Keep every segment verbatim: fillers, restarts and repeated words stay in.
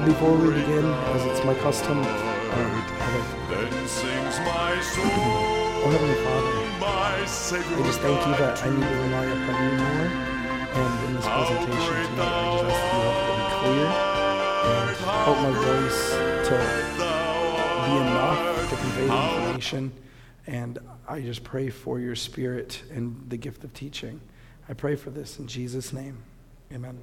before we begin, as it's my custom, um, I oh Heavenly Father, I just thank you that I need to rely upon you more, and in this presentation tonight, I just ask that you help me clear and help my voice to be enough to convey the information, and I just pray for your spirit and the gift of teaching. I pray for this in Jesus' name. Amen.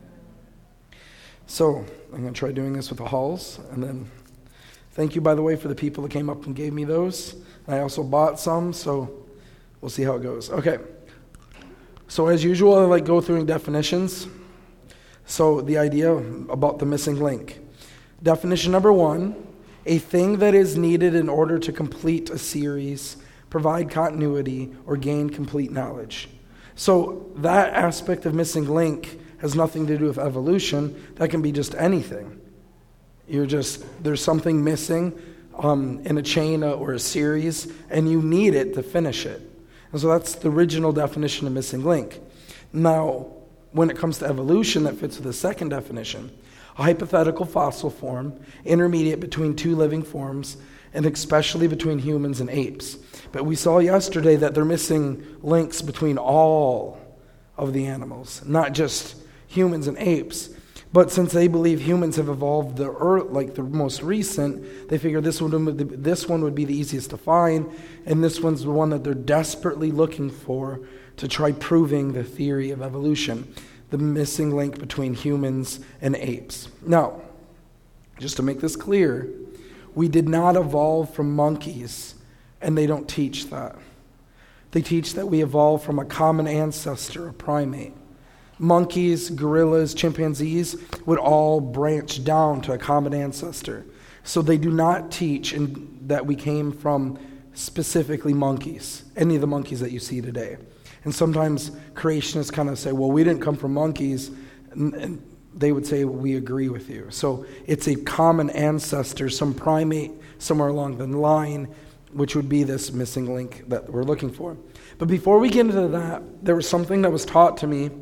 So, I'm going to try doing this with the halls, and then thank you, by the way, for the people that came up and gave me those. And I also bought some, so we'll see how it goes. Okay. So, as usual, I like go through definitions. So, the idea about the missing link. Definition number one, a thing that is needed in order to complete a series, provide continuity, or gain complete knowledge. So that aspect of missing link has nothing to do with evolution. That can be just anything. You're just, there's something missing um, in a chain or a series, and you need it to finish it. And so that's the original definition of missing link. Now, when it comes to evolution, that fits with the second definition. A hypothetical fossil form, intermediate between two living forms, and especially between humans and apes. But we saw yesterday that they're missing links between all of the animals, not just humans and apes. But since they believe humans have evolved the earth, like the most recent, they figure this one, would, this one would be the easiest to find, and this one's the one that they're desperately looking for to try proving the theory of evolution, the missing link between humans and apes. Now, just to make this clear, we did not evolve from monkeys, and they don't teach that. They teach that we evolved from a common ancestor, a primate. Monkeys, gorillas, chimpanzees would all branch down to a common ancestor. So they do not teach in, that we came from specifically monkeys, any of the monkeys that you see today. And sometimes creationists kind of say, well, we didn't come from monkeys, and, and they would say, we agree with you. So it's a common ancestor, some primate somewhere along the line, which would be this missing link that we're looking for. But before we get into that, there was something that was taught to me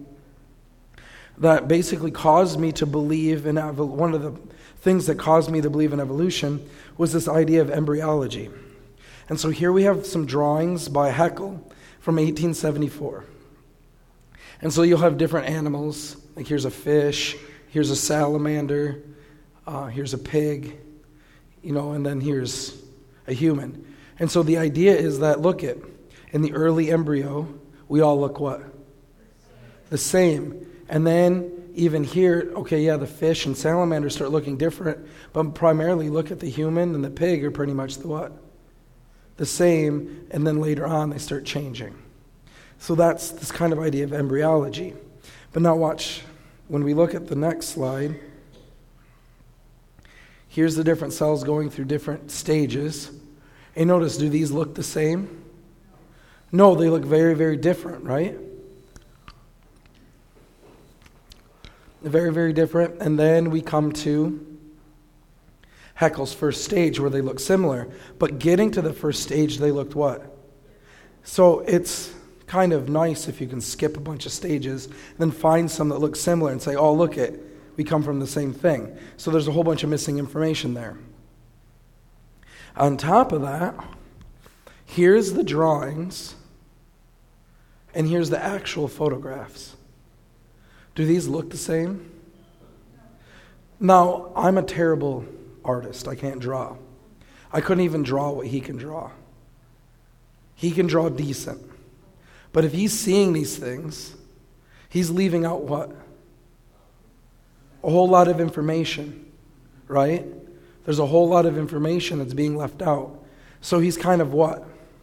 that basically caused me to believe in, evol- one of the things that caused me to believe in evolution was this idea of embryology. And so here we have some drawings by Haeckel from eighteen seventy-four. And so you'll have different animals, like here's a fish, here's a salamander, uh, here's a pig, you know, and then here's a human. And so the idea is that, look at, in the early embryo, we all look what? The same. And then even here, okay, yeah, the fish and salamander start looking different, but primarily look at the human and the pig are pretty much the what? The same, and then later on they start changing. So that's this kind of idea of embryology. But now watch, when we look at the next slide, here's the different cells going through different stages. And notice, do these look the same? No, they look very, very different, right? Very, very different. And then we come to Haeckel's first stage where they look similar. But getting to the first stage, they looked what? So it's kind of nice if you can skip a bunch of stages, then find some that look similar and say, oh, look it, we come from the same thing. So there's a whole bunch of missing information there. On top of that, here's the drawings, and here's the actual photographs. Do these look the same? Now, I'm a terrible artist. I can't draw. I couldn't even draw what he can draw. He can draw decent. But if he's seeing these things, he's leaving out what? A whole lot of information, right? There's a whole lot of information that's being left out. So he's kind of what?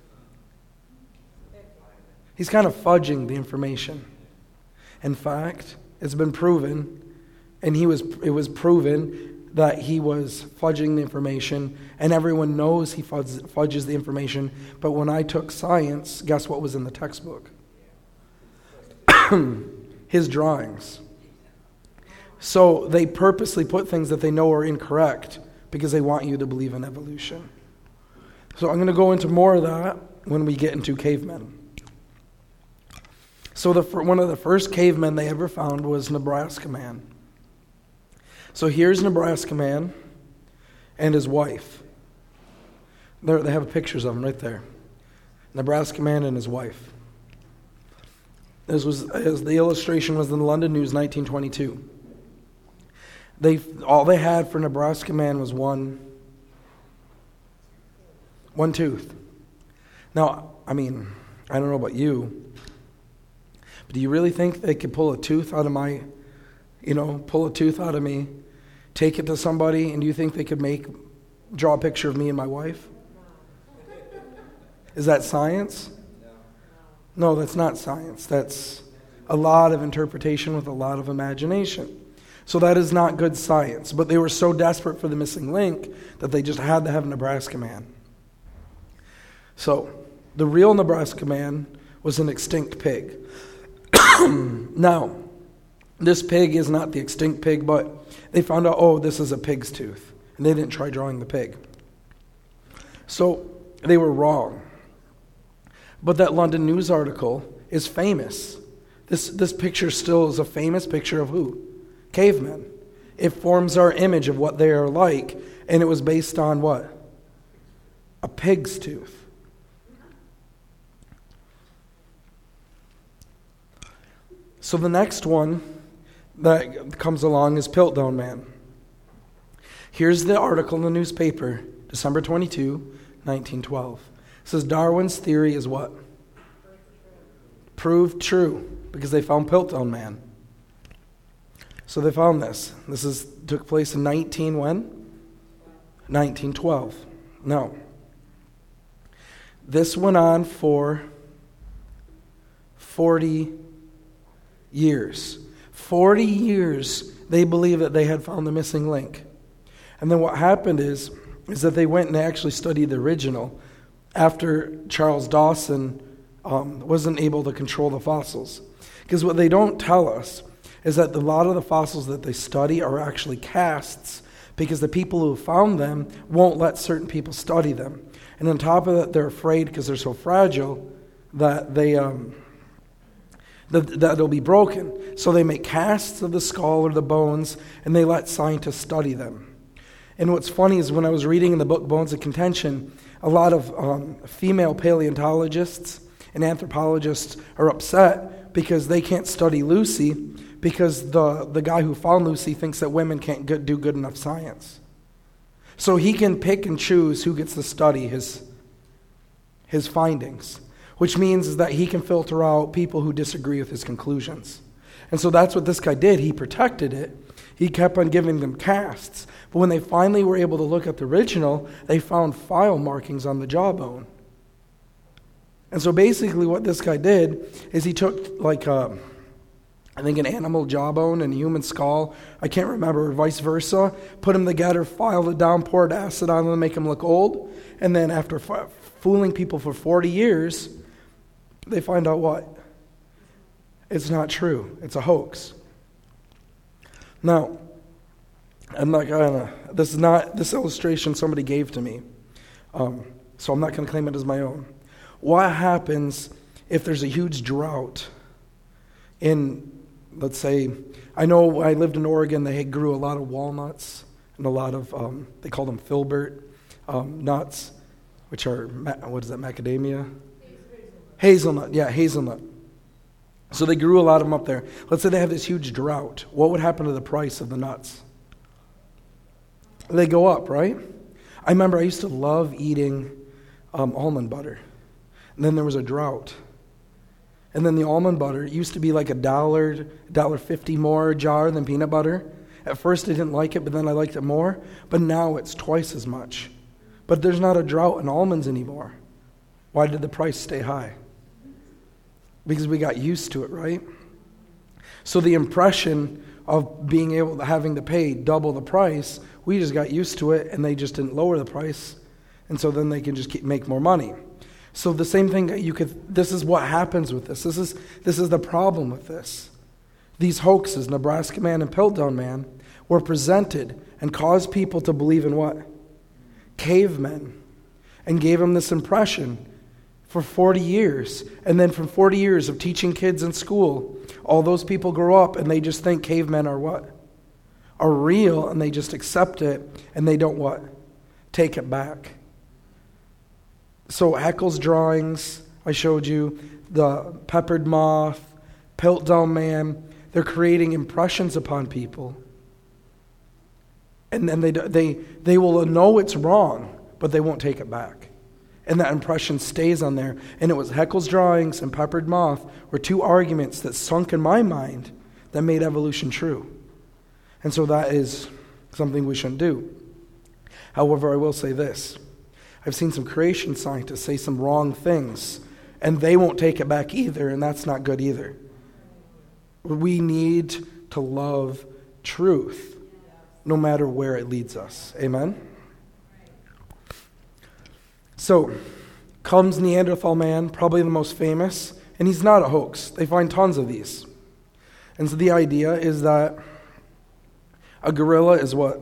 He's kind of fudging the information. In fact, it's been proven, and he was it was proven that he was fudging the information, and everyone knows he fudges, fudges the information. But when I took science, guess what was in the textbook? His drawings. So they purposely put things that they know are incorrect because they want you to believe in evolution. So I'm going to go into more of that when we get into cavemen. So the one of the first cavemen they ever found was Nebraska man. So here's Nebraska man and his wife. There, they have pictures of them right there. Nebraska man and his wife. This was as the illustration was in the London News, nineteen twenty-two. They all they had for Nebraska man was one, one tooth. Now, I mean, I don't know about you, but do you really think they could pull a tooth out of my, you know, pull a tooth out of me, take it to somebody, and do you think they could make, draw a picture of me and my wife? Is that science? No, that's not science. That's a lot of interpretation with a lot of imagination. So that is not good science. But they were so desperate for the missing link that they just had to have Nebraska man. So the real Nebraska man was an extinct pig. Now, this pig is not the extinct pig, but they found out, oh, this is a pig's tooth. And they didn't try drawing the pig. So they were wrong. But that London News article is famous. This this picture still is a famous picture of who? Cavemen. It forms our image of what they are like, and it was based on what? A pig's tooth. So the next one that comes along is Piltdown Man. Here's the article in the newspaper, December twenty-second, nineteen twelve. It says Darwin's theory is what? Proved true, because they found Piltdown Man. So they found this. This is took place in nineteen when? nineteen twelve. Now, this went on for forty years. forty years they believed that they had found the missing link. And then what happened is, is that they went and actually studied the original after Charles Dawson um, wasn't able to control the fossils. Because what they don't tell us is that a lot of the fossils that they study are actually casts, because the people who found them won't let certain people study them. And on top of that, they're afraid, because they're so fragile, that they um, that, that it'll be broken. So they make casts of the skull or the bones, and they let scientists study them. And what's funny is when I was reading in the book Bones of Contention, a lot of um, female paleontologists and anthropologists are upset because they can't study Lucy, because the, the guy who found Lucy thinks that women can't good, do good enough science. So he can pick and choose who gets to study his, his findings, which means that he can filter out people who disagree with his conclusions. And so that's what this guy did. He protected it. He kept on giving them casts. But when they finally were able to look at the original, they found file markings on the jawbone. And so basically what this guy did is he took like a, I think an animal jawbone and a human skull, I can't remember, or vice versa, put them together, filed it down, poured acid on them to make them look old, and then after f- fooling people for forty years, they find out what? It's not true. It's a hoax. Now, I'm not gonna, this is not, this illustration somebody gave to me, um, so I'm not going to claim it as my own. What happens if there's a huge drought in, let's say, I know I lived in Oregon, they grew a lot of walnuts and a lot of, um, they call them filbert um, nuts, which are, what is that, macadamia? Hazelnut. Hazelnut, yeah, hazelnut. So they grew a lot of them up there. Let's say they have this huge drought. What would happen to the price of the nuts? They go up, right? I remember I used to love eating um, almond butter. And then there was a drought. And then the almond butter, it used to be like a dollar, dollar fifty more a jar than peanut butter. At first I didn't like it, but then I liked it more. But now it's twice as much. But there's not a drought in almonds anymore. Why did the price stay high? Because we got used to it, right? So the impression of being able to having to pay double the price, we just got used to it, and they just didn't lower the price, and so then they can just keep, make more money. So the same thing you could. This is what happens with this. This is this is the problem with this. These hoaxes, Nebraska Man and Piltdown Man, were presented and caused people to believe in what? Cavemen, and gave them this impression for forty years. And then from forty years of teaching kids in school, all those people grow up and they just think cavemen are what? are real, and they just accept it, and they don't what? Take it back. So Haeckel's drawings, I showed you, the peppered moth, Piltdown Man, they're creating impressions upon people. And then they, they, they will know it's wrong, but they won't take it back. And that impression stays on there. And it was Haeckel's drawings and peppered moth were two arguments that sunk in my mind that made evolution true. And so that is something we shouldn't do. However, I will say this. I've seen some creation scientists say some wrong things, and they won't take it back either, and that's not good either. We need to love truth, no matter where it leads us. Amen? So, comes Neanderthal man, probably the most famous, and he's not a hoax. They find tons of these. And so the idea is that a gorilla is what?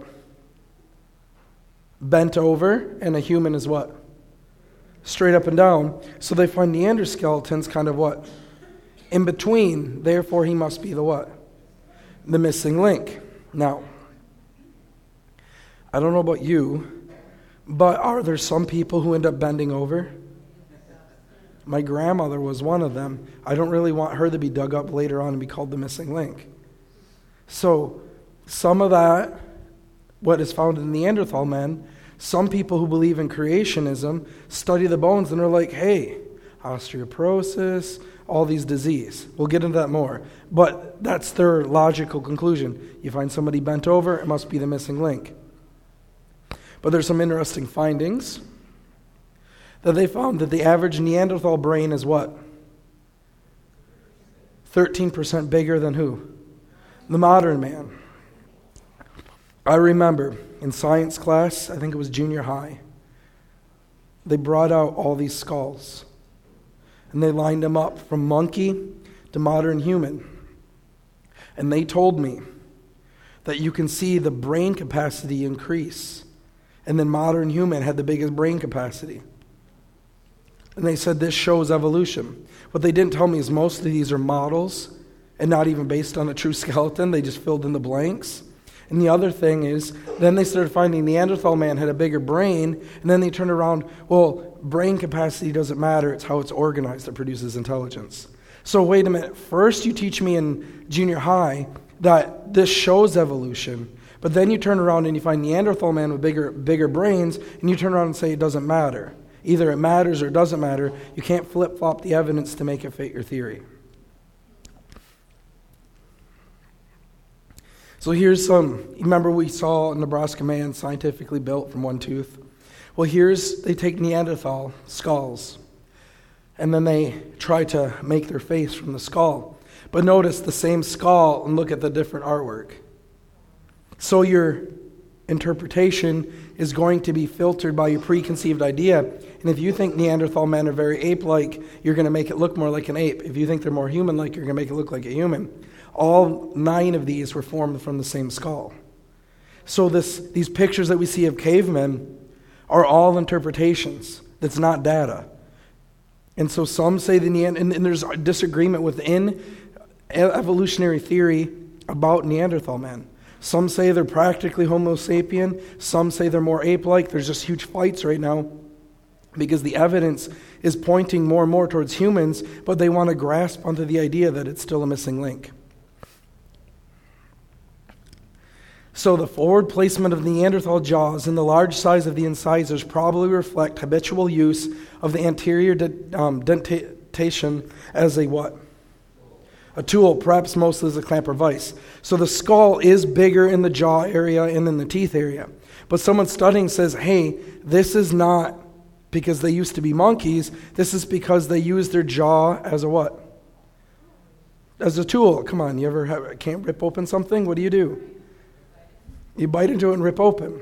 Bent over, and a human is what? Straight up and down. So they find Neanderthal skeletons kind of what? In between. Therefore, he must be the what? The missing link. Now, I don't know about you, but are there some people who end up bending over? My grandmother was one of them. I don't really want her to be dug up later on and be called the missing link. So, some of that, what is found in Neanderthal men, some people who believe in creationism study the bones and are like, hey, osteoporosis, all these diseases. We'll get into that more. But that's their logical conclusion. You find somebody bent over, it must be the missing link. But there's some interesting findings that they found that the average Neanderthal brain is what? thirteen percent bigger than who? The modern man. I remember in science class, I think it was junior high, they brought out all these skulls. And they lined them up from monkey to modern human. And they told me that you can see the brain capacity increase. And then modern human had the biggest brain capacity. And they said this shows evolution. What they didn't tell me is most of these are models and not even based on a true skeleton. They just filled in the blanks. And the other thing is, then they started finding Neanderthal man had a bigger brain, and then they turned around, well, brain capacity doesn't matter, it's how it's organized that produces intelligence. So wait a minute, first you teach me in junior high that this shows evolution, but then you turn around and you find Neanderthal man with bigger bigger brains, and you turn around and say it doesn't matter. Either it matters or it doesn't matter. You can't flip-flop the evidence to make it fit your theory. So here's some, remember we saw a Nebraska man scientifically built from one tooth? Well, here's, they take Neanderthal skulls, and then they try to make their face from the skull. But notice the same skull and look at the different artwork. So your interpretation is going to be filtered by your preconceived idea. And if you think Neanderthal men are very ape-like, you're going to make it look more like an ape. If you think they're more human-like, you're going to make it look like a human. All nine of these were formed from the same skull. So this, these pictures that we see of cavemen are all interpretations. That's not data. And so some say the Neanderthal, and, and there's a disagreement within evolutionary theory about Neanderthal men. Some say they're practically Homo sapien. Some say they're more ape-like. There's just huge fights right now because the evidence is pointing more and more towards humans, but they want to grasp onto the idea that it's still a missing link. So the forward placement of Neanderthal jaws and the large size of the incisors probably reflect habitual use of the anterior de- um, dentation as a what? A tool, perhaps mostly as a clamp or vise. So the skull is bigger in the jaw area and in the teeth area. But someone studying says, hey, this is not because they used to be monkeys. This is because they use their jaw as a what? As a tool. Come on, you ever have, can't rip open something? What do you do? You bite into it and rip open.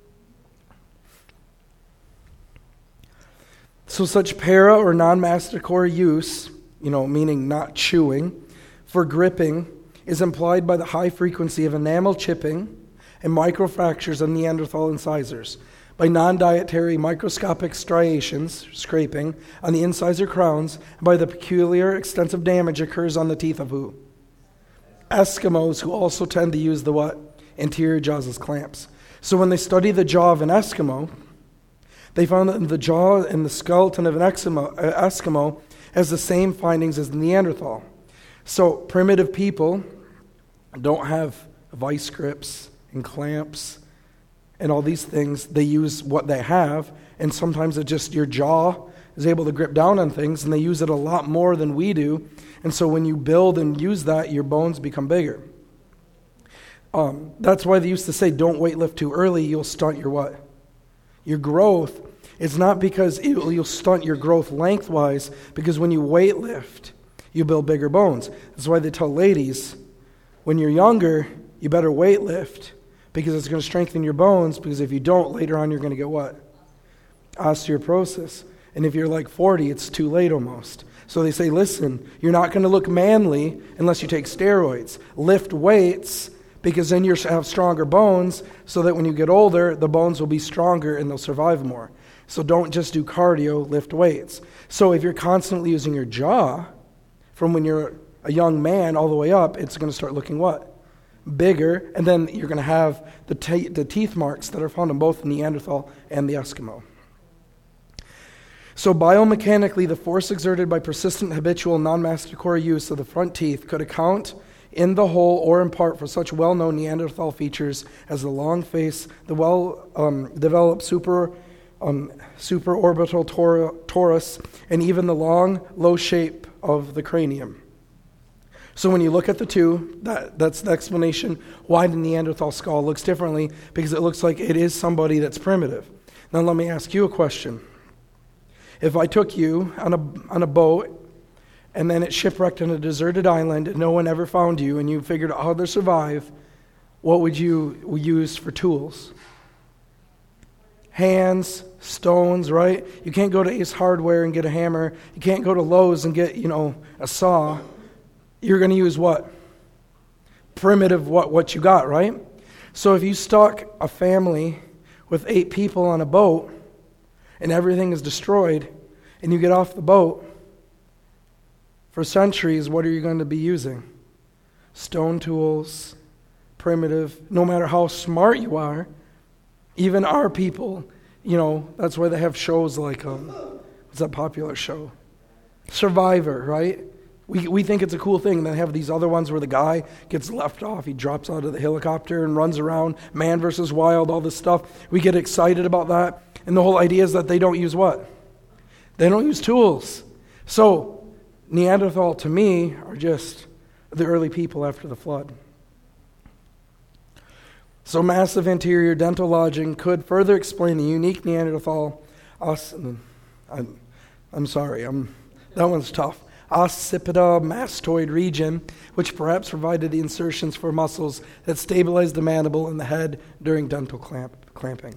So such para or non-masticore use, you know, meaning not chewing, for gripping is implied by the high frequency of enamel chipping and microfractures of Neanderthal incisors, by non-dietary microscopic striations, scraping, on the incisor crowns, and by the peculiar extensive damage occurs on the teeth of who? Eskimos, who also tend to use the what? anterior jaws as clamps. So when they study the jaw of an Eskimo, they found that the jaw and the skeleton of an Eskimo, uh, Eskimo has the same findings as the Neanderthal. So primitive people don't have vice grips and clamps and all these things. They use what they have, and sometimes it's just your jaw is able to grip down on things, and they use it a lot more than we do. And so when you build and use that, your bones become bigger. Um, that's why they used to say, don't weightlift too early, you'll stunt your what? Your growth. It's not because it'll, you'll stunt your growth lengthwise, because when you weightlift, you build bigger bones. That's why they tell ladies, when you're younger, you better weightlift, because it's going to strengthen your bones, because if you don't, later on you're going to get what? Osteoporosis. And if you're like forty, it's too late almost. So they say, listen, you're not going to look manly unless you take steroids. Lift weights, because then you'll have stronger bones, so that when you get older, the bones will be stronger and they'll survive more. So don't just do cardio, lift weights. So if you're constantly using your jaw, from when you're a young man all the way up, it's going to start looking what? Bigger, and then you're going to have the, te- the teeth marks that are found in both the Neanderthal and the Eskimo. So biomechanically, the force exerted by persistent, habitual, non-masticatory use of the front teeth could account in the whole or in part for such well-known Neanderthal features as the long face, the well-developed um, super, um, supraorbital tor- torus, and even the long, low shape of the cranium. So when you look at the two, that, that's the explanation why the Neanderthal skull looks differently, because it looks like it is somebody that's primitive. Now let me ask you a question. If I took you on a on a boat, and then it shipwrecked on a deserted island, and no one ever found you, and you figured out how to survive, what would you use for tools? Hands, stones, right? You can't go to Ace Hardware and get a hammer. You can't go to Lowe's and get, you know, a saw. You're going to use what? Primitive, what, what you got, right? So if you stuck a family with eight people on a boat, and everything is destroyed, and you get off the boat, for centuries, what are you going to be using? Stone tools, primitive. No matter how smart you are, even our people, you know, that's why they have shows like, um, what's that popular show? Survivor, right? We we think it's a cool thing, and then have these other ones where the guy gets left off, he drops out of the helicopter and runs around, man versus wild, all this stuff. We get excited about that. And the whole idea is that they don't use what? They don't use tools. So Neanderthal, to me, are just the early people after the flood. So massive anterior dental lodging could further explain the unique Neanderthal, os, I'm, I'm sorry, I'm, that one's tough, occipito-mastoid region, which perhaps provided the insertions for muscles that stabilized the mandible and the head during dental clamp, clamping.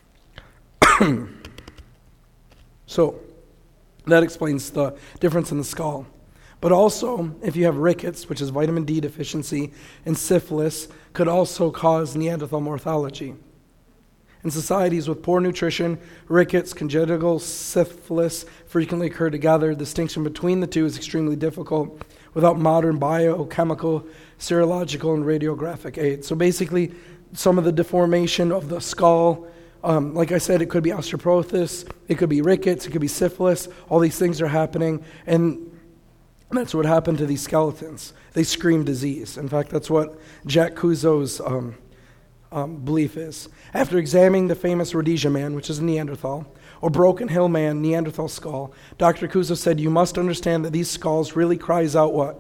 So that explains the difference in the skull. But also, if you have rickets, which is vitamin D deficiency, and syphilis, could also cause Neanderthal morphology. In societies with poor nutrition, rickets, congenital syphilis frequently occur together. Distinction between the two is extremely difficult without modern biochemical, serological, and radiographic aids. So basically, some of the deformation of the skull, Um, like I said, it could be osteoporosis, it could be rickets, it could be syphilis. All these things are happening, and that's what happened to these skeletons. They scream disease. In fact, that's what Jack Cuzo's um, um, belief is. After examining the famous Rhodesia man, which is a Neanderthal, or Broken Hill man, Neanderthal skull, Doctor Cuzo said, you must understand that these skulls really cries out what?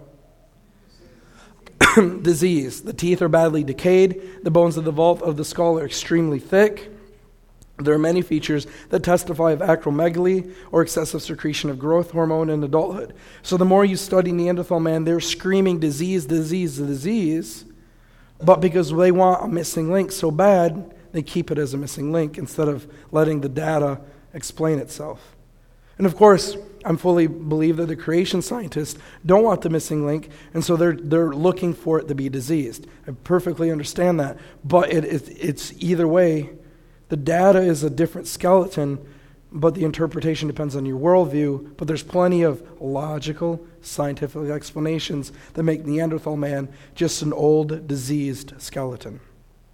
Disease. The teeth are badly decayed. The bones of the vault of the skull are extremely thick. There are many features that testify of acromegaly or excessive secretion of growth hormone in adulthood. So the more you study Neanderthal man, they're screaming disease, disease, disease. But because they want a missing link so bad, they keep it as a missing link instead of letting the data explain itself. And of course, I fully believe that the creation scientists don't want the missing link, and so they're they're looking for it to be diseased. I perfectly understand that. But it, it it's either way. The data is a different skeleton, but the interpretation depends on your worldview. But there's plenty of logical, scientific explanations that make Neanderthal man just an old, diseased skeleton.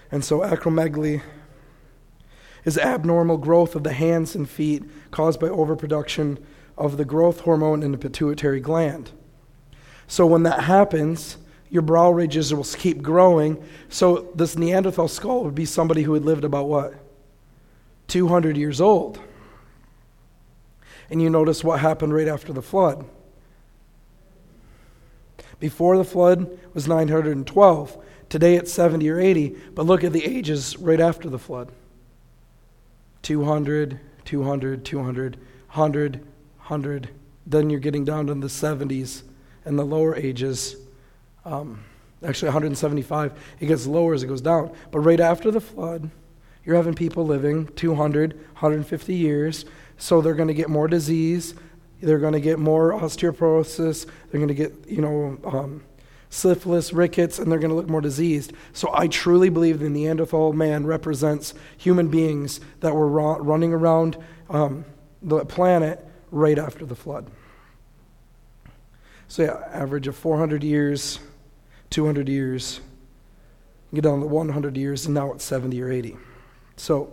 And so acromegaly is abnormal growth of the hands and feet caused by overproduction of the growth hormone in the pituitary gland. So when that happens, your brow ridges will keep growing. So this Neanderthal skull would be somebody who had lived about what? two hundred years old. And you notice what happened right after the flood. Before the flood was nine hundred twelve. Today it's seventy or eighty. But look at the ages right after the flood. two hundred, two hundred, two hundred, one hundred, one hundred. Then you're getting down to the seventies and the lower ages. Um, actually, one hundred seventy-five. It gets lower as it goes down. But right after the flood, you're having people living two hundred, one hundred fifty years. So they're going to get more disease. They're going to get more osteoporosis. They're going to get, you know, um, syphilis, rickets, and they're going to look more diseased. So I truly believe the Neanderthal man represents human beings that were ra- running around um, the planet right after the flood. So yeah, average of four hundred years, two hundred years, get down to one hundred years, and now it's seventy or eighty. So,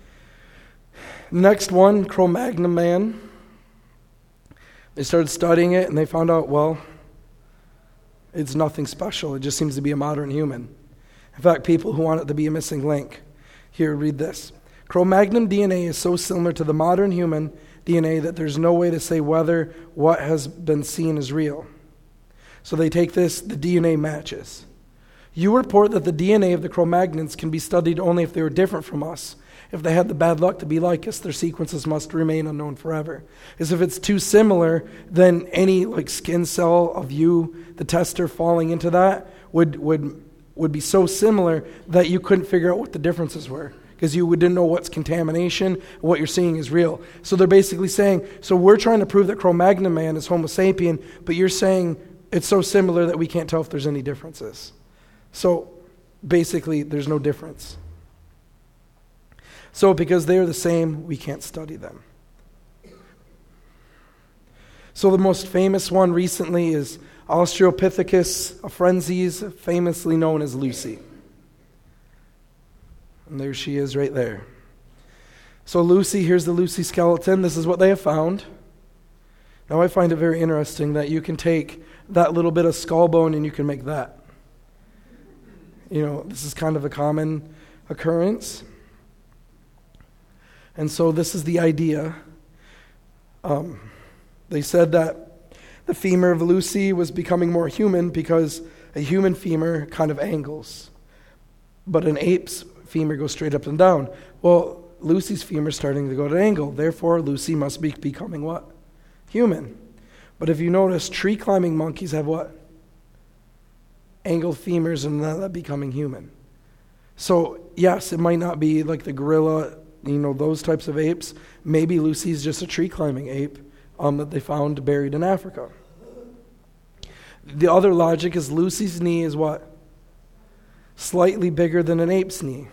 next one, Cro-Magnon man. They started studying it, and they found out, well, it's nothing special. It just seems to be a modern human. In fact, people who want it to be a missing link. Here, read this. Cro-Magnon D N A is so similar to the modern human D N A that there's no way to say whether what has been seen is real. So they take this, the D N A matches. You report that the D N A of the Cro-Magnons can be studied only if they were different from us. If they had the bad luck to be like us, their sequences must remain unknown forever. As if it's too similar, then any like skin cell of you, the tester falling into that, would would would be so similar that you couldn't figure out what the differences were, because you didn't know what's contamination and what you're seeing is real. So they're basically saying, so we're trying to prove that Cro-Magnon man is Homo sapien, but you're saying it's so similar that we can't tell if there's any differences. So basically, there's no difference. So because they're the same, we can't study them. So the most famous one recently is Australopithecus afrensis, famously known as Lucy. And there she is right there. So Lucy, here's the Lucy skeleton. This is what they have found. Now I find it very interesting that you can take that little bit of skull bone and you can make that. You know, this is kind of a common occurrence. And so this is the idea. Um, they said that the femur of Lucy was becoming more human because a human femur kind of angles. But an ape's femur goes straight up and down. Well, Lucy's femur is starting to go at an angle. Therefore, Lucy must be becoming what? Human. But if you notice, tree climbing monkeys have what? Angled femurs, and that becoming human. So, yes, it might not be like the gorilla, you know, those types of apes. Maybe Lucy's just a tree climbing ape um, that they found buried in Africa. The other logic is Lucy's knee is what? Slightly bigger than an ape's knee.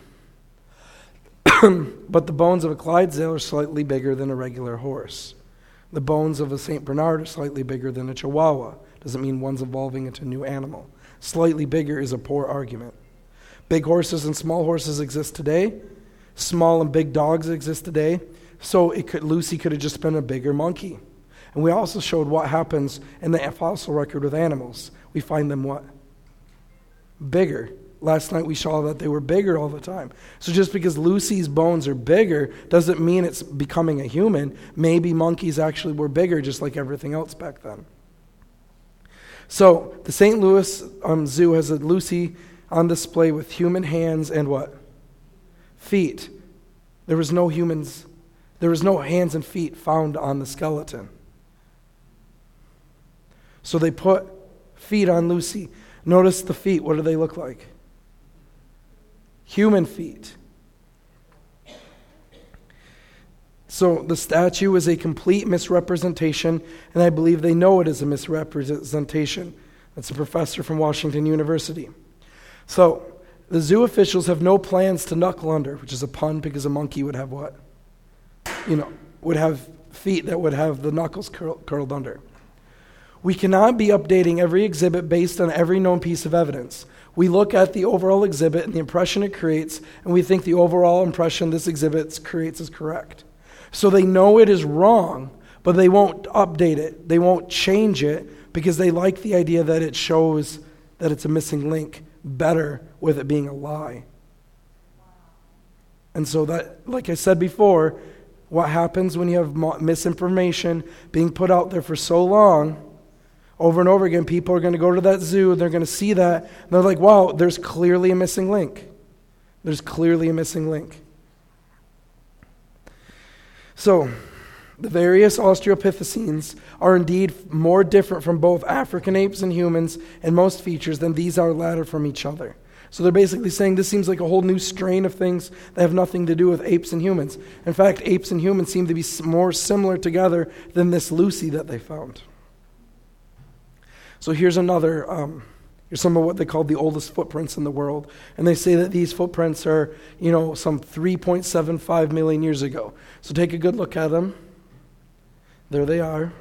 But the bones of a Clydesdale are slightly bigger than a regular horse. The bones of a Saint Bernard are slightly bigger than a Chihuahua. Doesn't mean one's evolving into a new animal. Slightly bigger is a poor argument. Big horses and small horses exist today. Small and big dogs exist today. So it could, Lucy could have just been a bigger monkey. And we also showed what happens in the fossil record with animals. We find them what? Bigger. Last night we saw that they were bigger all the time. So just because Lucy's bones are bigger doesn't mean it's becoming a human. Maybe monkeys actually were bigger just like everything else back then. So the Saint Louis um, Zoo has a Lucy on display with human hands and what? Feet. There was no humans, there was no hands and feet found on the skeleton. So they put feet on Lucy. Notice the feet. What do they look like? Human feet. So the statue is a complete misrepresentation, and I believe they know it is a misrepresentation. That's a professor from Washington University. So the zoo officials have no plans to knuckle under, which is a pun because a monkey would have what? You know, would have feet that would have the knuckles curl, curled under. We cannot be updating every exhibit based on every known piece of evidence. We look at the overall exhibit and the impression it creates, and we think the overall impression this exhibit creates is correct. So they know it is wrong, but they won't update it. They won't change it because they like the idea that it shows that it's a missing link better with it being a lie. And so that, like I said before, what happens when you have misinformation being put out there for so long, over and over again, people are going to go to that zoo and they're going to see that, and they're like, wow, there's clearly a missing link. There's clearly a missing link. So, the various Australopithecines are indeed more different from both African apes and humans in most features than these are latter from each other. So they're basically saying this seems like a whole new strain of things that have nothing to do with apes and humans. In fact, apes and humans seem to be more similar together than this Lucy that they found. So here's another, um, here's some of what they call the oldest footprints in the world. And they say that these footprints are, you know, some three point seven five million years ago. So take a good look at them. There they are.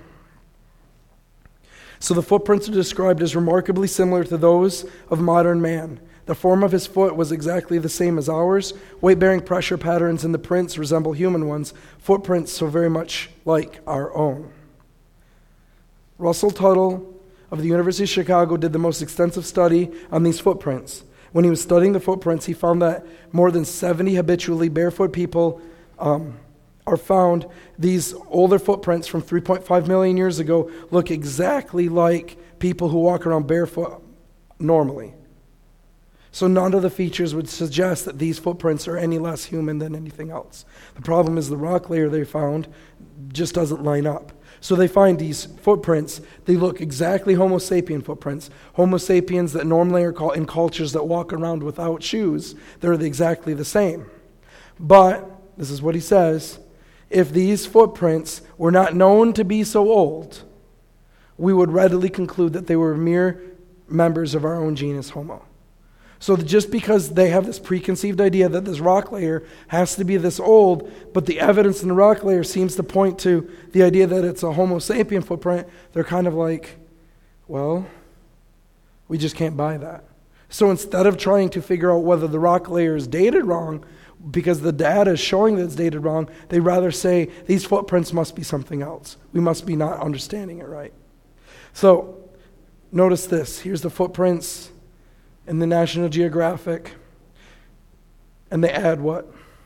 So the footprints are described as remarkably similar to those of modern man. The form of his foot was exactly the same as ours. Weight-bearing pressure patterns in the prints resemble human ones. Footprints so very much like our own. Russell Tuttle of the University of Chicago did the most extensive study on these footprints. When he was studying the footprints, he found that more than seventy habitually barefoot people um, are found. These older footprints from three point five million years ago look exactly like people who walk around barefoot normally. So none of the features would suggest that these footprints are any less human than anything else. The problem is the rock layer they found just doesn't line up. So they find these footprints, they look exactly Homo sapien footprints. Homo sapiens that normally are called in cultures that walk around without shoes, they're exactly the same. But, this is what he says, if these footprints were not known to be so old, we would readily conclude that they were mere members of our own genus Homo. So just because they have this preconceived idea that this rock layer has to be this old, but the evidence in the rock layer seems to point to the idea that it's a Homo sapien footprint, they're kind of like, well, we just can't buy that. So instead of trying to figure out whether the rock layer is dated wrong, because the data is showing that it's dated wrong, they rather say these footprints must be something else. We must be not understanding it right. So notice this. Here's the footprints in the National Geographic, and they add what?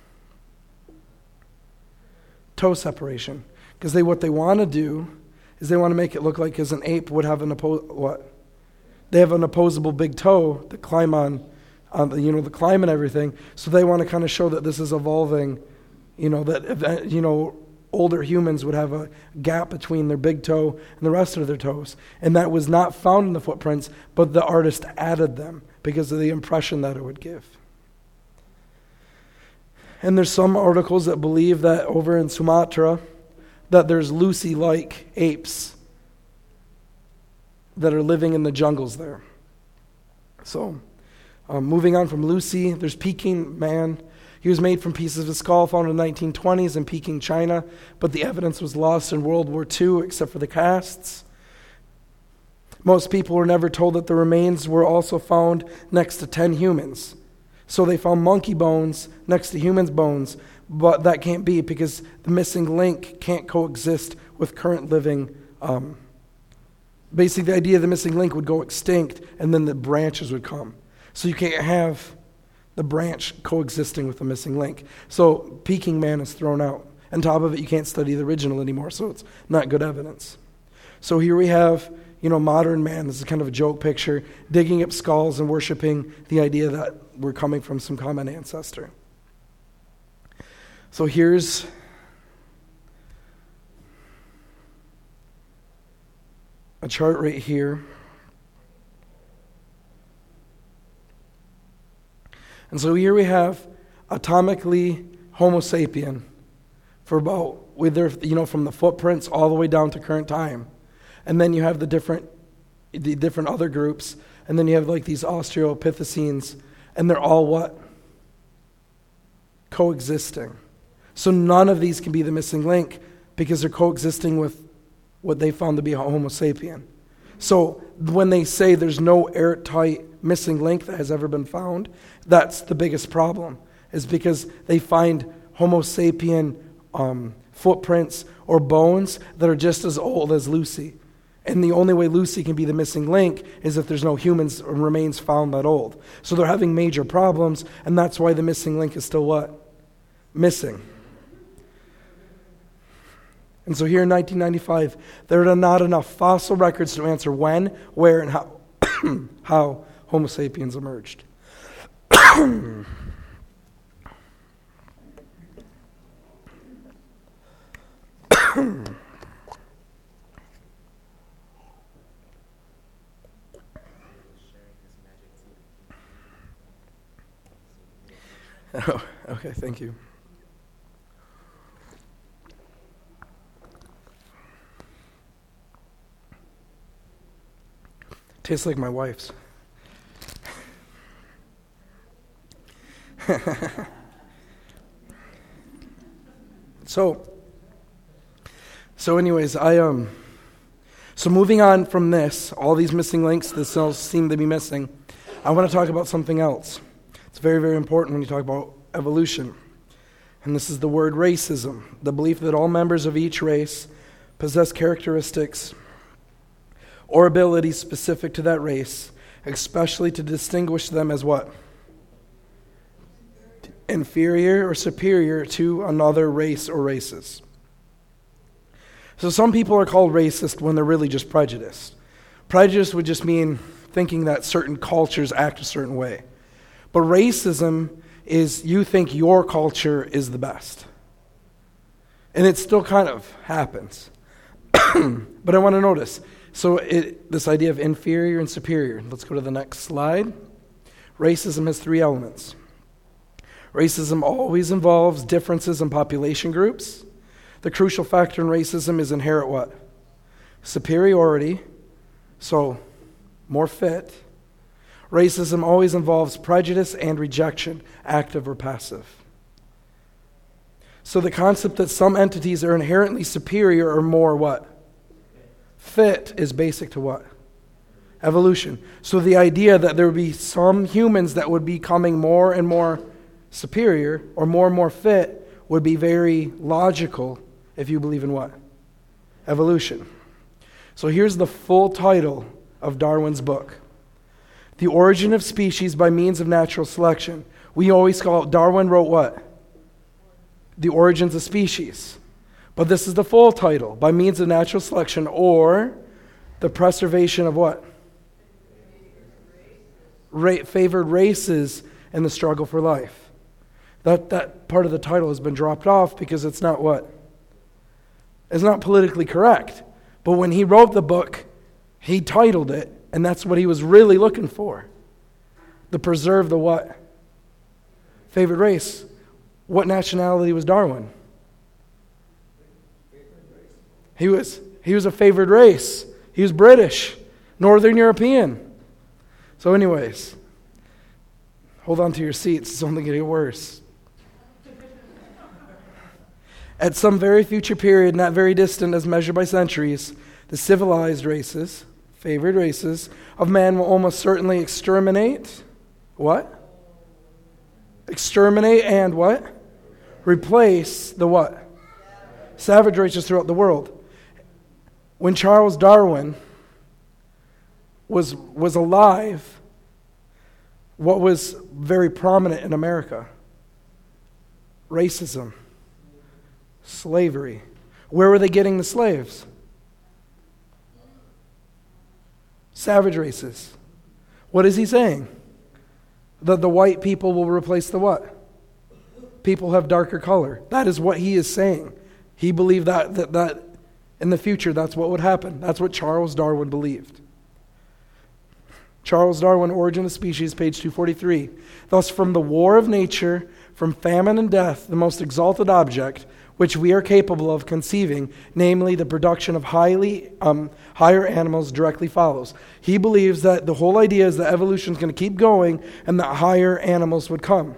Toe separation. Because they what they want to do is they want to make it look like as an ape would have an oppo- what? They have an opposable big toe to climb on, on the, you know, the climb and everything. So they want to kind of show that this is evolving, you know, that, you know, older humans would have a gap between their big toe and the rest of their toes. And that was not found in the footprints, but the artist added them because of the impression that it would give. And there's some articles that believe that over in Sumatra, that there's Lucy-like apes that are living in the jungles there. So, um, moving on from Lucy, there's Peking man. He was made from pieces of a skull found in the nineteen twenties in Peking, China, but the evidence was lost in World War Two except for the casts. Most people were never told that the remains were also found next to ten humans. So they found monkey bones next to humans' bones, but that can't be because the missing link can't coexist with current living. Um, basically, the idea of the missing link would go extinct and then the branches would come. So you can't have the branch coexisting with the missing link. So Peking man is thrown out. On top of it, you can't study the original anymore, so it's not good evidence. So here we have, you know, modern man. This is kind of a joke picture, digging up skulls and worshiping the idea that we're coming from some common ancestor. So here's a chart right here. And so here we have atomically Homo sapien for about, with their, you know, from the footprints all the way down to current time. And then you have the different the different other groups, and then you have like these Australopithecines, and they're all what? Coexisting. So none of these can be the missing link because they're coexisting with what they found to be Homo sapien. So when they say there's no airtight missing link that has ever been found, that's the biggest problem, is because they find Homo sapien um, footprints or bones that are just as old as Lucy. And the only way Lucy can be the missing link is if there's no humans or remains found that old. So they're having major problems, and that's why the missing link is still what? Missing. And so here in nineteen ninety-five, there are not enough fossil records to answer when, where, and how, how Homo sapiens emerged. Oh, okay, thank you. Tastes like my wife's. so, so anyways, I um, so moving on from this, all these missing links that still seem to be missing, I want to talk about something else. It's very, very important when you talk about evolution. And this is the word racism, the belief that all members of each race possess characteristics or abilities specific to that race, especially to distinguish them as what? Inferior or superior to another race or races. So some people are called racist when they're really just prejudiced. Prejudice would just mean thinking that certain cultures act a certain way. But racism is you think your culture is the best. And it still kind of happens. But I want to notice. So it, this idea of inferior and superior. Let's go to the next slide. Racism has three elements. Racism always involves differences in population groups. The crucial factor in racism is inherent what? Superiority. So more fit. Racism always involves prejudice and rejection, active or passive. So the concept that some entities are inherently superior or more what? Fit is basic to what? Evolution. So the idea that there would be some humans that would be becoming more and more superior or more and more fit would be very logical if you believe in what? Evolution. So here's the full title of Darwin's book. The Origin of Species by Means of Natural Selection. We always call it, Darwin wrote what? The Origins of Species. But this is the full title, By Means of Natural Selection, or the Preservation of what? Ra- favored races in the struggle for life. That, that part of the title has been dropped off because it's not what? It's not politically correct. But when he wrote the book, he titled it, and that's what he was really looking for. To preserve the what? Favored race. What nationality was Darwin? He was he was a favored race. He was British, Northern European. So anyways, hold on to your seats. It's only going to get worse. At some very future period, not very distant as measured by centuries, the civilized races, favored races, of man will almost certainly exterminate, what? Exterminate and what? Replace the what? Savage races throughout the world. When Charles Darwin was, was alive, what was very prominent in America? Racism. Slavery. Where were they getting the slaves? Savage races. What is he saying? That the white people will replace the what? People have darker color. That is what he is saying. He believed that, that, that in the future that's what would happen. That's what Charles Darwin believed. Charles Darwin, Origin of Species, page two forty-three. Thus from the war of nature, from famine and death, the most exalted object, which we are capable of conceiving, namely the production of highly um, higher animals, directly follows. He believes that the whole idea is that evolution is going to keep going and that higher animals would come.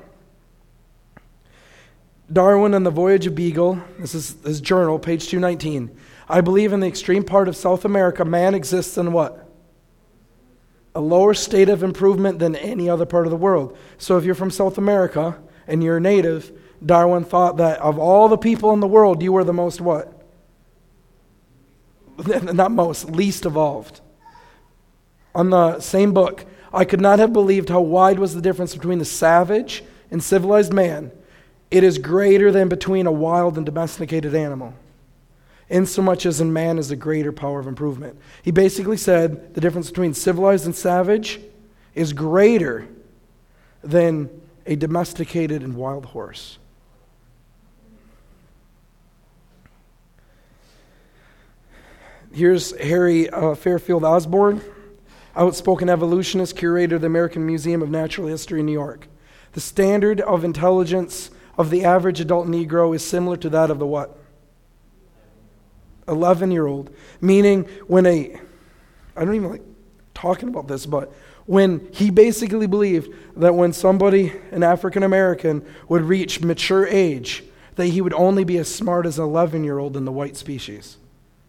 Darwin and the Voyage of Beagle, this is his journal, page two nineteen. I believe in the extreme part of South America, man exists in what? a lower state of improvement than any other part of the world. So if you're from South America and you're a native, Darwin thought that of all the people in the world, you were the most what? Not most, least evolved. On the same book, I could not have believed how wide was the difference between the savage and civilized man. It is greater than between a wild and domesticated animal, insomuch as in man is a greater power of improvement. He basically said the difference between civilized and savage is greater than a domesticated and wild horse. Here's Harry uh, Fairfield Osborne, outspoken evolutionist, curator of the American Museum of Natural History in New York. The standard of intelligence of the average adult Negro is similar to that of the what? eleven-year-old. Meaning when a, I don't even like talking about this, but when he basically believed that when somebody, an African American, would reach mature age, that he would only be as smart as an eleven-year-old in the white species.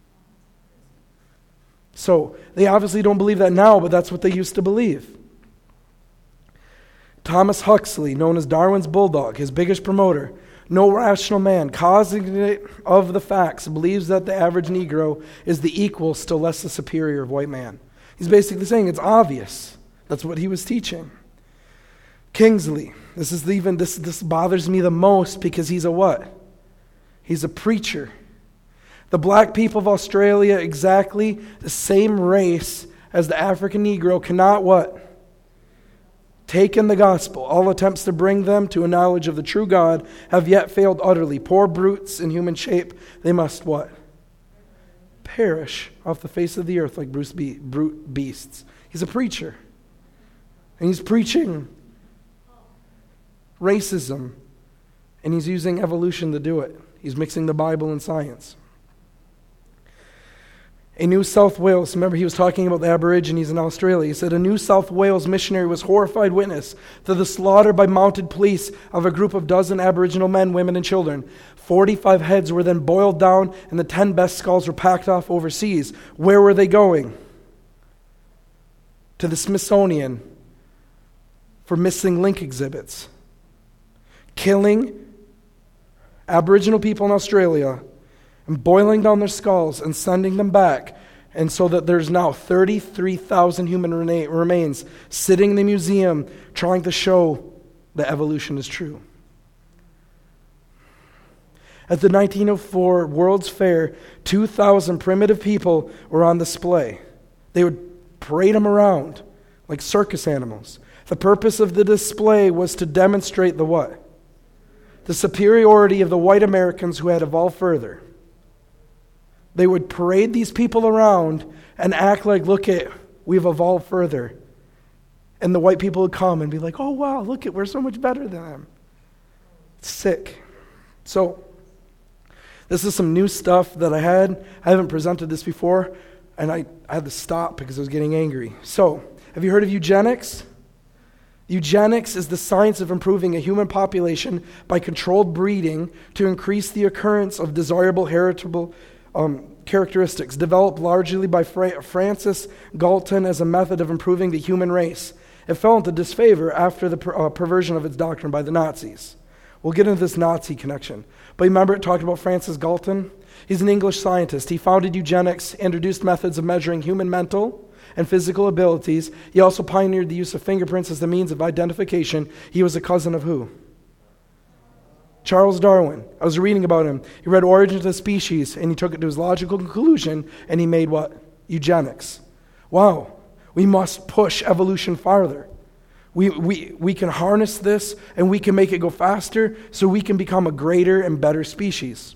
So they obviously don't believe that now, but that's what they used to believe. Thomas Huxley, known as Darwin's bulldog, his biggest promoter, no rational man, cognizant of the facts, believes that the average Negro is the equal, still less the superior of white man. He's basically saying it's obvious. That's what he was teaching. Kingsley, this is even this this bothers me the most because he's a what? He's a preacher. The black people of Australia, exactly the same race as the African Negro, cannot what? Take in the gospel. All attempts to bring them to a knowledge of the true God have yet failed utterly. Poor brutes in human shape, they must what? Perish off the face of the earth like Bruce Be- brute beasts. He's a preacher. And he's preaching racism. And he's using evolution to do it. He's mixing the Bible and science. A New South Wales, remember he was talking about the Aborigines in Australia. He said a New South Wales missionary was horrified witness to the slaughter by mounted police of a group of dozen Aboriginal men, women, and children. Forty-five heads were then boiled down and the ten best skulls were packed off overseas. Where were they going? To the Smithsonian for missing link exhibits. Killing Aboriginal people in Australia and boiling down their skulls and sending them back, and so that there's now thirty-three thousand human rena- remains sitting in the museum trying to show that evolution is true. At the nineteen oh four World's Fair, two thousand primitive people were on display. They would parade them around like circus animals. The purpose of the display was to demonstrate the what? The superiority of the white Americans who had evolved further. They would parade these people around and act like, look at, we've evolved further. And the white people would come and be like, oh wow, look at, we're so much better than them. It's sick. So, this is some new stuff that I had. I haven't presented this before, and I, I had to stop because I was getting angry. So, have you heard of eugenics? Eugenics is the science of improving a human population by controlled breeding to increase the occurrence of desirable heritable Um, characteristics, developed largely by Fra- Francis Galton as a method of improving the human race. It fell into disfavor after the per- uh, perversion of its doctrine by the Nazis. We'll get into this Nazi connection. But remember it talked about Francis Galton? He's an English scientist. He founded eugenics, introduced methods of measuring human mental and physical abilities. He also pioneered the use of fingerprints as the means of identification. He was a cousin of who? Charles Darwin. I was reading about him. He read Origin of the Species, and he took it to his logical conclusion, and he made what? Eugenics. Wow. We must push evolution farther. We, we, we can harness this, and we can make it go faster, so we can become a greater and better species.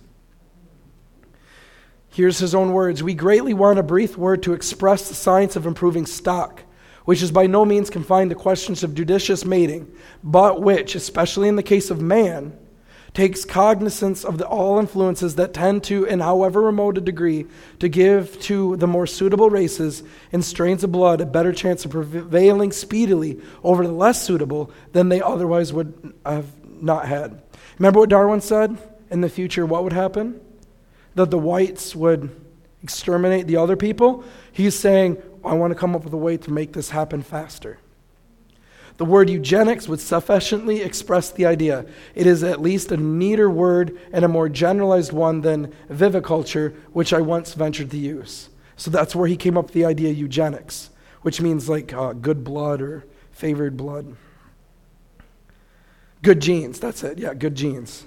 Here's his own words. We greatly want a brief word to express the science of improving stock, which is by no means confined to questions of judicious mating, but which, especially in the case of man, takes cognizance of the all influences that tend to, in however remote a degree, to give to the more suitable races and strains of blood a better chance of prevailing speedily over the less suitable than they otherwise would have not had. Remember what Darwin said? In the future, what would happen? That the whites would exterminate the other people. He's saying, I want to come up with a way to make this happen faster. The word eugenics would sufficiently express the idea. It is at least a neater word and a more generalized one than viviculture, which I once ventured to use. So that's where he came up with the idea eugenics, which means like uh, good blood or favored blood. Good genes, that's it. Yeah, good genes.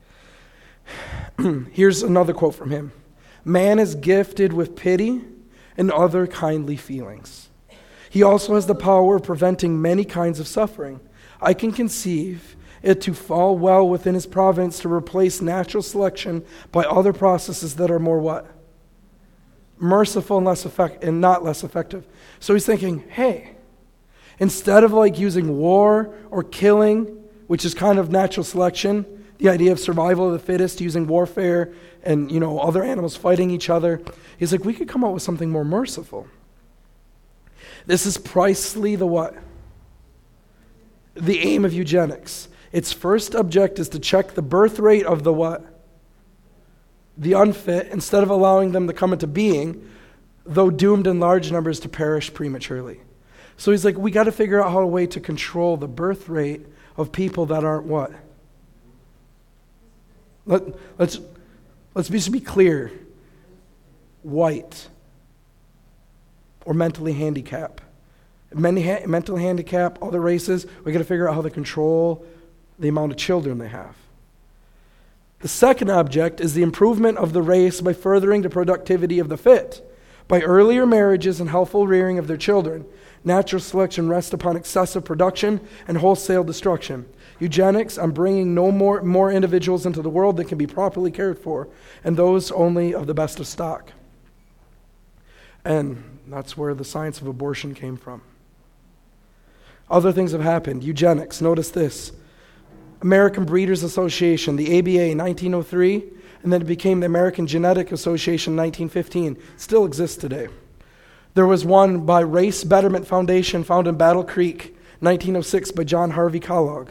Here's another quote from him. Man is gifted with pity and other kindly feelings. He also has the power of preventing many kinds of suffering. I can conceive it to fall well within his province to replace natural selection by other processes that are more what? Merciful and less effect- and not less effective. So he's thinking, hey, instead of like using war or killing, which is kind of natural selection, the idea of survival of the fittest, using warfare and, you know, other animals fighting each other, he's like, we could come up with something more merciful. This is precisely the what? The aim of eugenics. Its first object is to check the birth rate of the what? The unfit, instead of allowing them to come into being, though doomed in large numbers to perish prematurely. So he's like, we got to figure out how a way to control the birth rate of people that aren't what? Let, let's let's just be clear. White. Or mentally handicapped. Many, mental handicap, other races, we got to figure out how to control the amount of children they have. The second object is the improvement of the race by furthering the productivity of the fit. By earlier marriages and healthful rearing of their children, natural selection rests upon excessive production and wholesale destruction. Eugenics on bringing no more, more individuals into the world that can be properly cared for, and those only of the best of stock. And that's where the science of abortion came from. Other things have happened. Eugenics, notice this. American Breeders Association, the A B A, nineteen oh three, and then it became the American Genetic Association, nineteen fifteen. Still exists today. There was one by Race Betterment Foundation, found in Battle Creek, nineteen oh six, by John Harvey Kellogg.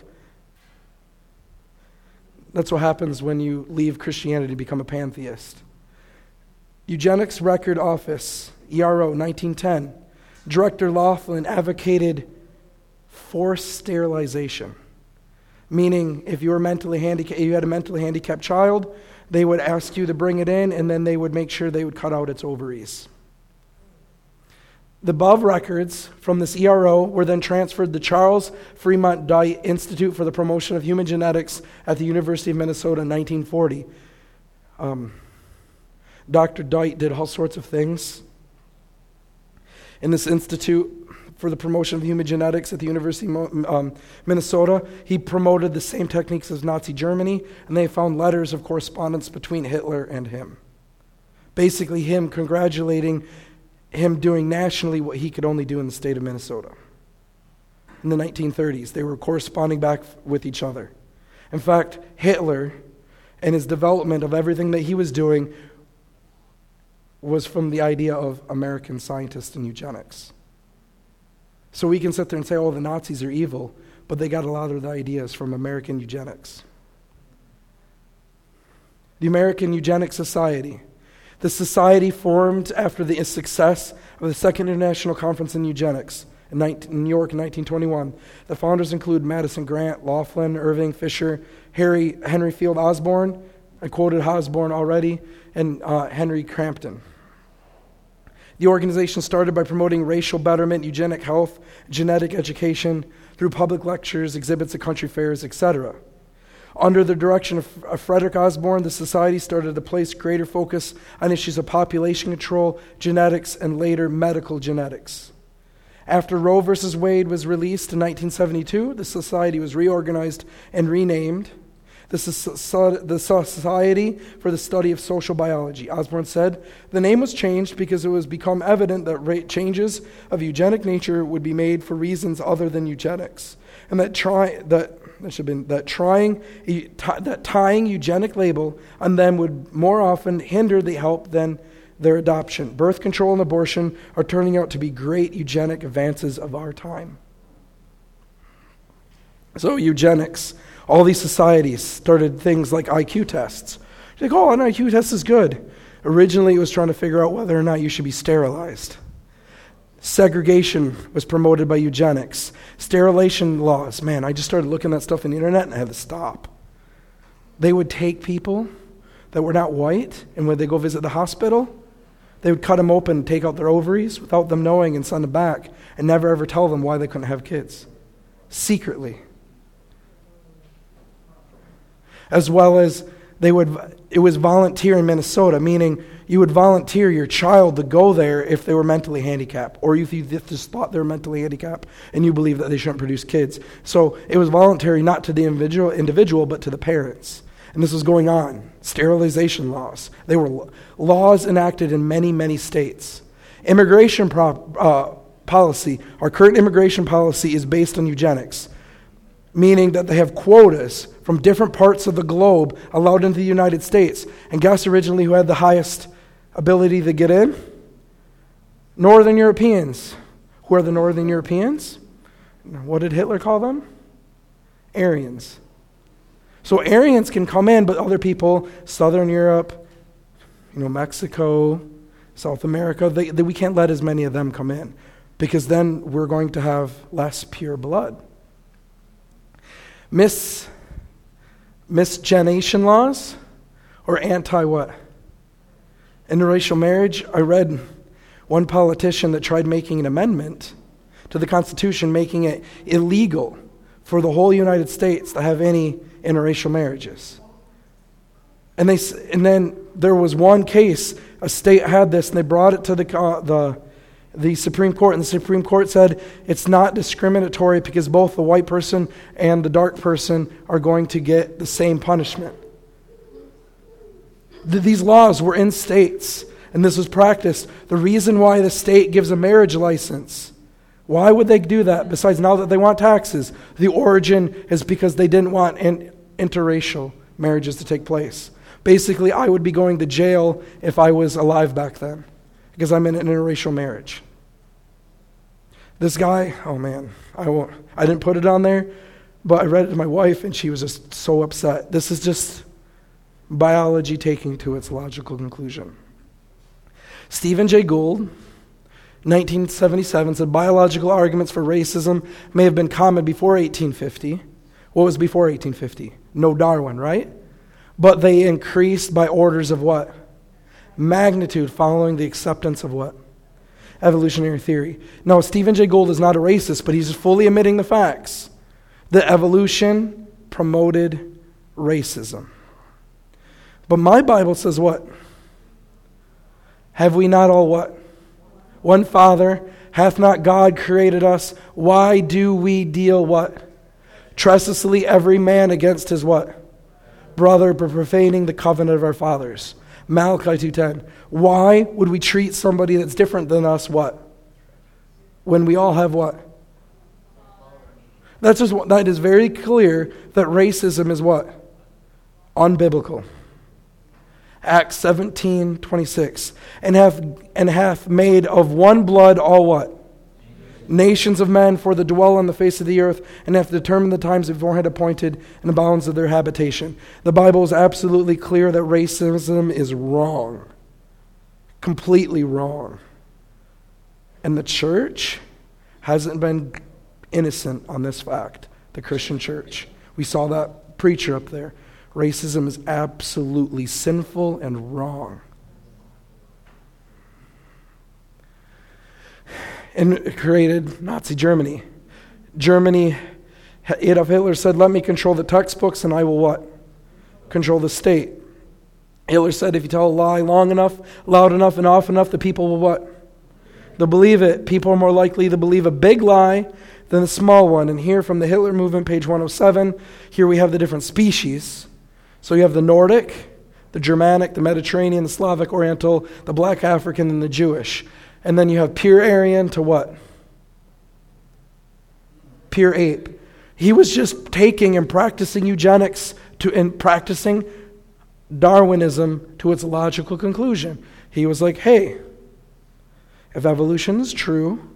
That's what happens when you leave Christianity to become a pantheist. Eugenics Record Office, E R O, nineteen ten. Director Laughlin advocated forced sterilization, meaning if you were mentally handicapped, you had a mentally handicapped child, they would ask you to bring it in, and then they would make sure they would cut out its ovaries. The above records from this E R O were then transferred to the Charles Fremont Dye Institute for the Promotion of Human Genetics at the University of Minnesota in nineteen forty. Um, Doctor Dye did all sorts of things in this institute for the promotion of human genetics at the University of um, Minnesota. He promoted the same techniques as Nazi Germany, and they found letters of correspondence between Hitler and him. Basically, him congratulating him doing nationally what he could only do in the state of Minnesota. In the nineteen thirties, they were corresponding back with each other. In fact, Hitler and his development of everything that he was doing was from the idea of American scientists and eugenics. So we can sit there and say, oh, the Nazis are evil, but they got a lot of the ideas from American eugenics. The American Eugenics Society. The society formed after the success of the Second International Conference in Eugenics in New York in nineteen twenty-one. The founders include Madison Grant, Laughlin, Irving Fisher, Harry Henry Field Osborne, I quoted Osborne already, and uh, Henry Crampton. The organization started by promoting racial betterment, eugenic health, genetic education through public lectures, exhibits at country fairs, et cetera. Under the direction of, of Frederick Osborne, the society started to place greater focus on issues of population control, genetics, and later medical genetics. After Roe versus Wade was released in nineteen seventy-two, the society was reorganized and renamed the Society for the Study of Social Biology. Osborne said, the name was changed because it was become evident that rate changes of eugenic nature would be made for reasons other than eugenics, and that try that that should have been that trying that tying eugenic label on them would more often hinder the help than their adoption. Birth control and abortion are turning out to be great eugenic advances of our time. So eugenics. All these societies started things like I Q tests. You're like, oh, an I Q test is good. Originally, it was trying to figure out whether or not you should be sterilized. Segregation was promoted by eugenics. Sterilization laws, man, I just started looking at that stuff on the internet and I had to stop. They would take people that were not white, and when they go visit the hospital, they would cut them open and take out their ovaries without them knowing and send them back and never ever tell them why they couldn't have kids. Secretly. As well as they would, it was volunteer in Minnesota, meaning you would volunteer your child to go there if they were mentally handicapped, or if you just thought they were mentally handicapped and you believe that they shouldn't produce kids. So it was voluntary not to the individual, individual but to the parents. And this was going on. Sterilization laws. They were laws enacted in many, many states. Immigration pro- uh, policy, our current immigration policy is based on eugenics, meaning that they have quotas from different parts of the globe allowed into the United States. And guess originally who had the highest ability to get in? Northern Europeans. Who are the Northern Europeans? What did Hitler call them? Aryans. So Aryans can come in, but other people, Southern Europe, you know, Mexico, South America, they, they, we can't let as many of them come in because then we're going to have less pure blood. Mis, miscegenation laws or anti-what? Interracial marriage. I read one politician that tried making an amendment to the Constitution making it illegal for the whole United States to have any interracial marriages. And they and then there was one case, a state had this, and they brought it to the uh, the the Supreme Court, and the Supreme Court said it's not discriminatory because both the white person and the dark person are going to get the same punishment. Th- these laws were in states, and this was practiced. The reason why the state gives a marriage license, why would they do that besides now that they want taxes? The origin is because they didn't want in, interracial marriages to take place. Basically, I would be going to jail if I was alive back then because I'm in an interracial marriage. This guy, oh man, I won't. I didn't put it on there, but I read it to my wife and she was just so upset. This is just biology taking to its logical conclusion. Stephen Jay Gould, nineteen seventy-seven, said biological arguments for racism may have been common before eighteen fifty. What was before eighteen fifty? No Darwin, right? But they increased by orders of what? Magnitude, following the acceptance of what? Evolutionary theory. No, Stephen Jay Gould is not a racist, but he's fully admitting the facts. The evolution promoted racism. But my Bible says what? Have we not all what? One Father. Hath not God created us? Why do we deal what? Trespassingly every man against his what? Brother, but profaning the covenant of our fathers. Malachi two ten. Why would we treat somebody that's different than us what? When we all have what? That's just that is very clear that racism is what? Unbiblical. Acts seventeen twenty-six. And hath and hath made of one blood all what? Nations of men for the dwell on the face of the earth, and hath determined the times beforehand appointed and the bounds of their habitation. The Bible is absolutely clear that racism is wrong. Completely wrong. And the church hasn't been innocent on this fact. The Christian church. We saw that preacher up there. Racism is absolutely sinful and wrong. And it created Nazi Germany. Germany, Adolf Hitler said, let me control the textbooks and I will what? Control the state. Hitler said, if you tell a lie long enough, loud enough, and often enough, the people will what? They'll believe it. People are more likely to believe a big lie than a small one. And here from the Hitler Movement, page one oh seven, here we have the different species. So you have the Nordic, the Germanic, the Mediterranean, the Slavic, Oriental, the Black African, and the Jewish. And then you have pure Aryan to what? Pure ape. He was just taking and practicing eugenics to and practicing Darwinism to its logical conclusion. He was like, hey, if evolution is true,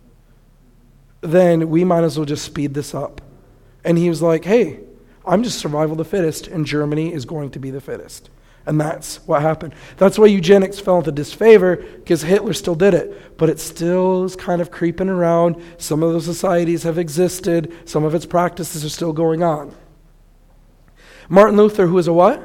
then we might as well just speed this up. And he was like, hey, I'm just survival of the fittest, and Germany is going to be the fittest. And that's what happened. That's why eugenics fell into disfavor, because Hitler still did it. But it still is kind of creeping around. Some of those societies have existed. Some of its practices are still going on. Martin Luther, who was a what?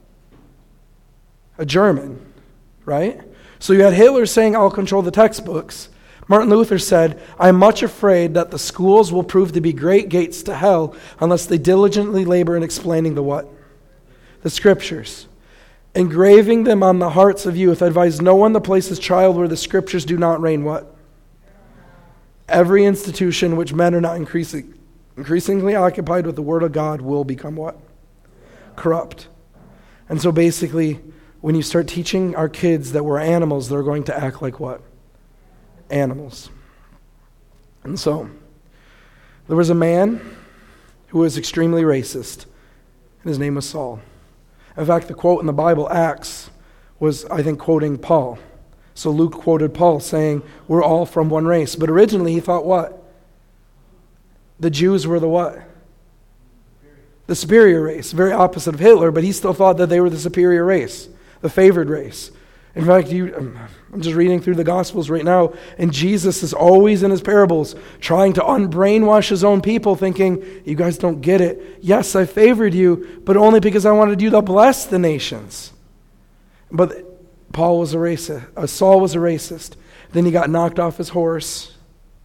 A German, right? So you had Hitler saying, I'll control the textbooks. Martin Luther said, I am much afraid that the schools will prove to be great gates to hell unless they diligently labor in explaining the what? The scriptures. Engraving them on the hearts of youth. I advise no one to place his child where the scriptures do not reign what? Every institution which men are not increasing, increasingly occupied with the word of God will become what? Corrupt. And so basically, when you start teaching our kids that we're animals, they're going to act like what? Animals. And so, there was a man who was extremely racist, and his name was Saul. In fact, the quote in the Bible, Acts, was, I think, quoting Paul. So Luke quoted Paul saying, we're all from one race. But originally he thought what? The Jews were the what? The superior race. Very opposite of Hitler, but he still thought that they were the superior race, the favored race. In fact, you, I'm just reading through the Gospels right now, and Jesus is always in his parables trying to unbrainwash his own people, thinking, you guys don't get it. Yes, I favored you, but only because I wanted you to bless the nations. But Paul was a racist. Uh, Saul was a racist. Then he got knocked off his horse,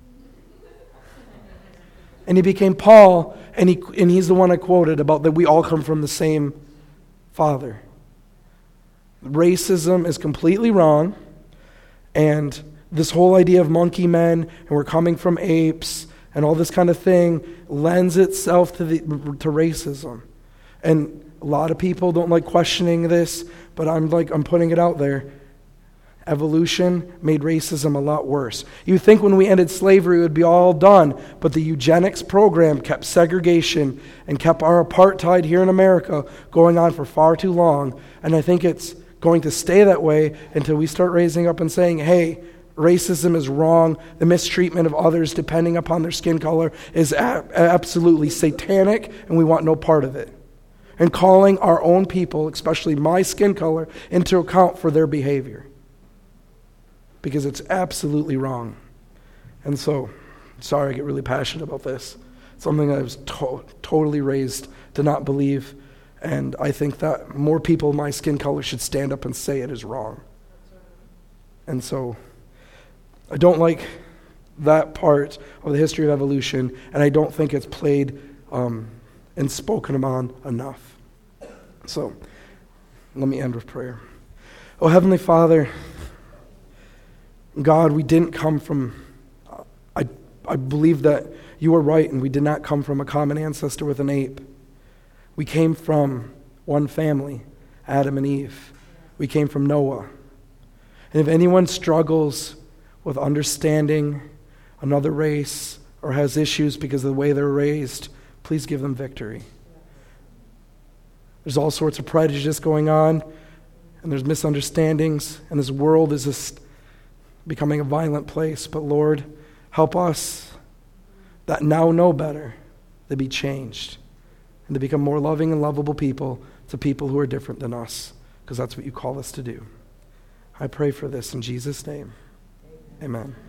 and he became Paul, and he and he's the one I quoted about that we all come from the same Father. Racism is completely wrong, and this whole idea of monkey men and we're coming from apes and all this kind of thing lends itself to the to racism. And a lot of people don't like questioning this, but I'm like I'm putting it out there. Evolution made racism a lot worse. You think when we ended slavery it would be all done, but the eugenics program kept segregation and kept our apartheid here in America going on for far too long, and I think it's going to stay that way until we start raising up and saying, hey, racism is wrong. The mistreatment of others depending upon their skin color is a- absolutely satanic, and we want no part of it. And calling our own people, especially my skin color, into account for their behavior. Because it's absolutely wrong. And so, sorry I get really passionate about this. It's something I was to- totally raised to not believe. And I think that more people of my skin color should stand up and say it is wrong. And so, I don't like that part of the history of evolution, and I don't think it's played um, and spoken about enough. So, let me end with prayer. Oh, Heavenly Father, God, we didn't come from, I, I believe that you were right, and we did not come from a common ancestor with an ape. We came from one family, Adam and Eve. We came from Noah. And if anyone struggles with understanding another race or has issues because of the way they're raised, please give them victory. There's all sorts of prejudice going on, and there's misunderstandings, and this world is just becoming a violent place. But Lord, help us that now know better to be changed and to become more loving and lovable people to people who are different than us, because that's what you call us to do. I pray for this in Jesus' name. Amen.